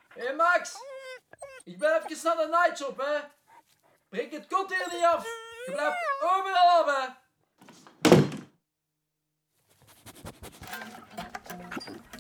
Hé Max, ik ben even naar de nightshop, hè. Breek het kot hier niet af. Je blijft overal af, hè.